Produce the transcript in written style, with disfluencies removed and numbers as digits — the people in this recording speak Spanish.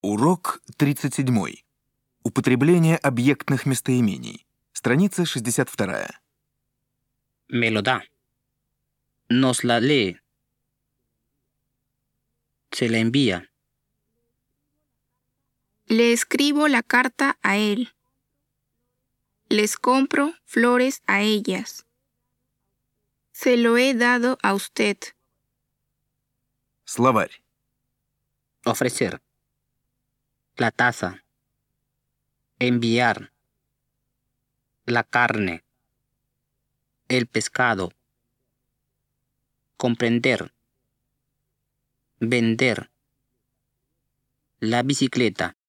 Урок 37. Употребление объектных местоимений. Страница 62. Me lo da. Nos la lee. Se la envía. Le escribo la carta a él. Les compro flores a ellas. Se lo he dado a usted. Словарь. Ofrecer. La taza. Enviar. La carne. El pescado. Comprender. Vender. La bicicleta.